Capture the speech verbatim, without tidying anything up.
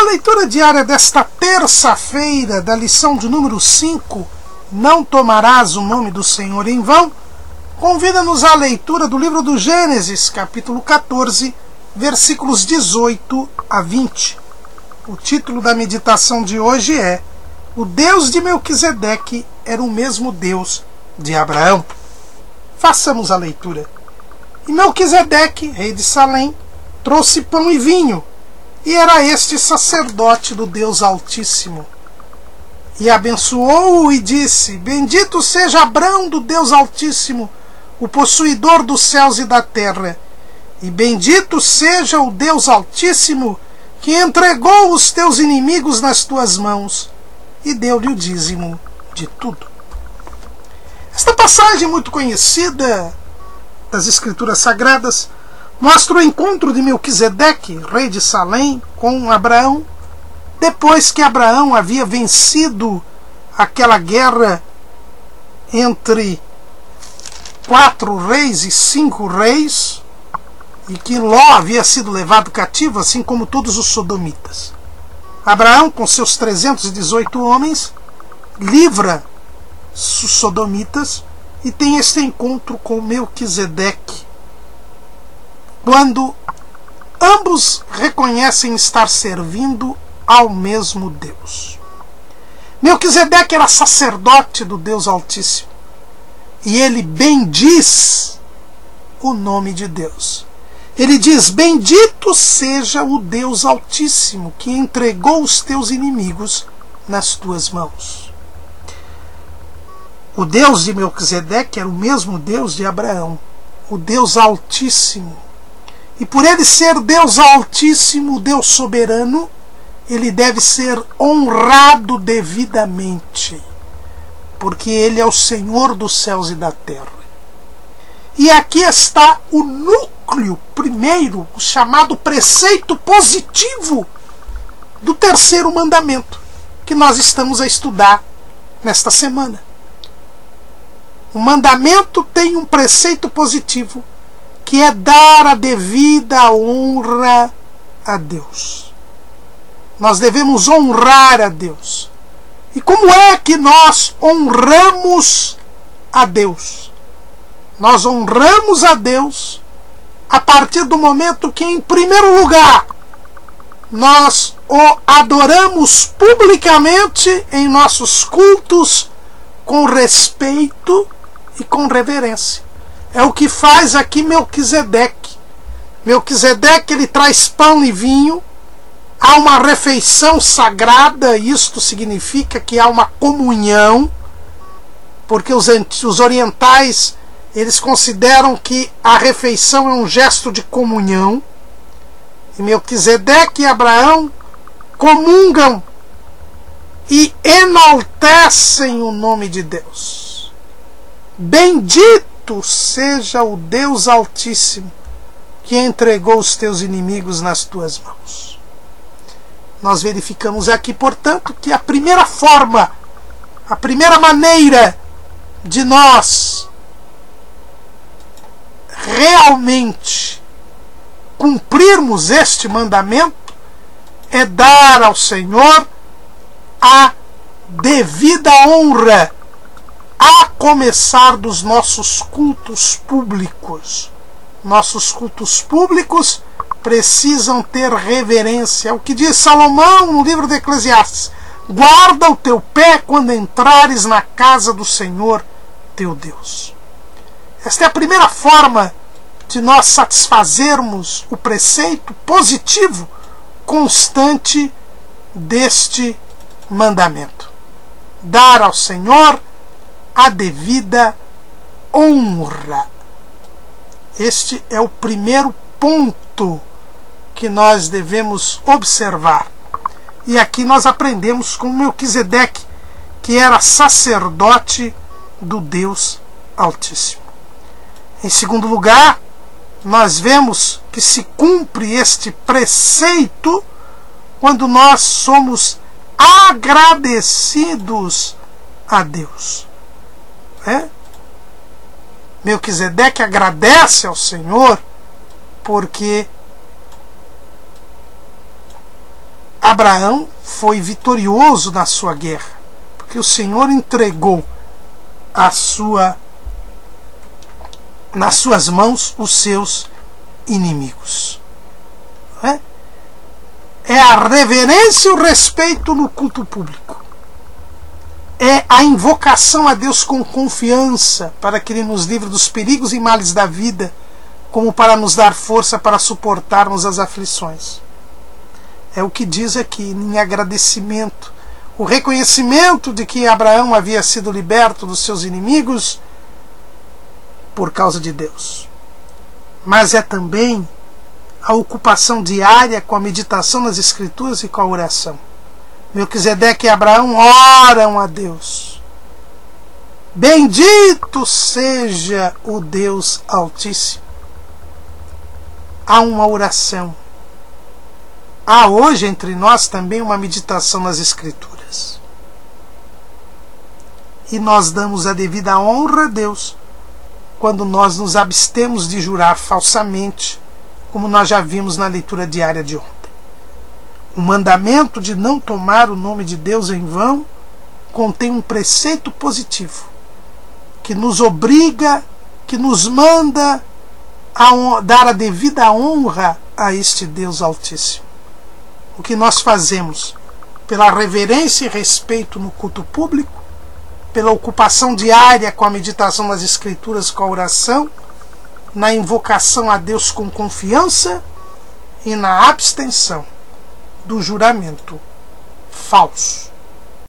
leitura diária desta terça-feira da lição de número cinco, Não tomarás o nome do Senhor em vão, convida-nos à leitura do livro do Gênesis, capítulo quatorze, versículos dezoito a vinte. O título da meditação de hoje é O Deus de Melquisedeque era o mesmo Deus de Abraão. Façamos a leitura. E Melquisedeque, rei de Salém, trouxe pão e vinho, e era este sacerdote do Deus Altíssimo. E abençoou-o e disse: Bendito seja Abrão do Deus Altíssimo, o possuidor dos céus e da terra, e bendito seja o Deus Altíssimo, que entregou os teus inimigos nas tuas mãos, e deu-lhe o dízimo de tudo. Esta passagem muito conhecida das Escrituras Sagradas mostra o encontro de Melquisedeque, rei de Salém, com Abraão, depois que Abraão havia vencido aquela guerra entre quatro reis e cinco reis, e que Ló havia sido levado cativo, assim como todos os sodomitas. Abraão, com seus trezentos e dezoito homens, livra os sodomitas e tem este encontro com Melquisedeque, quando ambos reconhecem estar servindo ao mesmo Deus. Melquisedeque era sacerdote do Deus Altíssimo, e ele bendiz o nome de Deus. Ele diz: Bendito seja o Deus Altíssimo, que entregou os teus inimigos nas tuas mãos. O Deus de Melquisedeque era o mesmo Deus de Abraão, o Deus Altíssimo. E por ele ser Deus Altíssimo, Deus soberano, ele deve ser honrado devidamente, porque ele é o Senhor dos céus e da terra. E aqui está o núcleo primeiro, o chamado preceito positivo do terceiro mandamento, que nós estamos a estudar nesta semana. O mandamento tem um preceito positivo, que é dar a devida honra a Deus. Nós devemos honrar a Deus. E como é que nós honramos a Deus? Nós honramos a Deus a partir do momento que, em primeiro lugar, nós o adoramos publicamente em nossos cultos com respeito e com reverência. É o que faz aqui Melquisedeque. Melquisedeque, ele traz pão e vinho. Há uma refeição sagrada, isto significa que há uma comunhão, porque os, os orientais, eles consideram que a refeição é um gesto de comunhão. E Melquisedeque e Abraão comungam e enaltecem o nome de Deus. Bendito seja o Deus Altíssimo, que entregou os teus inimigos nas tuas mãos. Nós verificamos aqui, portanto, que a primeira forma, a primeira maneira de nós realmente cumprirmos este mandamento é dar ao Senhor a devida honra, a começar dos nossos cultos públicos. Nossos cultos públicos precisam ter reverência. É o que diz Salomão no livro de Eclesiastes: guarda o teu pé quando entrares na casa do Senhor teu Deus. Esta é a primeira forma de nós satisfazermos o preceito positivo constante deste mandamento: dar ao Senhor a devida honra. Este é o primeiro ponto que nós devemos observar. E aqui nós aprendemos com Melquisedeque, que era sacerdote do Deus Altíssimo. Em segundo lugar, nós vemos que se cumpre este preceito quando nós somos agradecidos a Deus. É? Melquisedeque agradece ao Senhor porque Abraão foi vitorioso na sua guerra, porque o Senhor entregou a sua, nas suas mãos os seus inimigos. Não é? É a reverência e o respeito no culto público. É a invocação a Deus com confiança para que Ele nos livre dos perigos e males da vida, como para nos dar força para suportarmos as aflições. É o que diz aqui, em agradecimento, o reconhecimento de que Abraão havia sido liberto dos seus inimigos por causa de Deus. Mas é também a ocupação diária com a meditação nas Escrituras e com a oração. Melquisedeque e Abraão oram a Deus. Bendito seja o Deus Altíssimo. Há uma oração. Há hoje entre nós também uma meditação nas Escrituras. E nós damos a devida honra a Deus quando nós nos abstemos de jurar falsamente, como nós já vimos na leitura diária de ontem. O mandamento de não tomar o nome de Deus em vão contém um preceito positivo que nos obriga, que nos manda a dar a devida honra a este Deus Altíssimo. O que nós fazemos pela reverência e respeito no culto público, pela ocupação diária com a meditação nas Escrituras, com a oração, na invocação a Deus com confiança e na abstenção do juramento falso.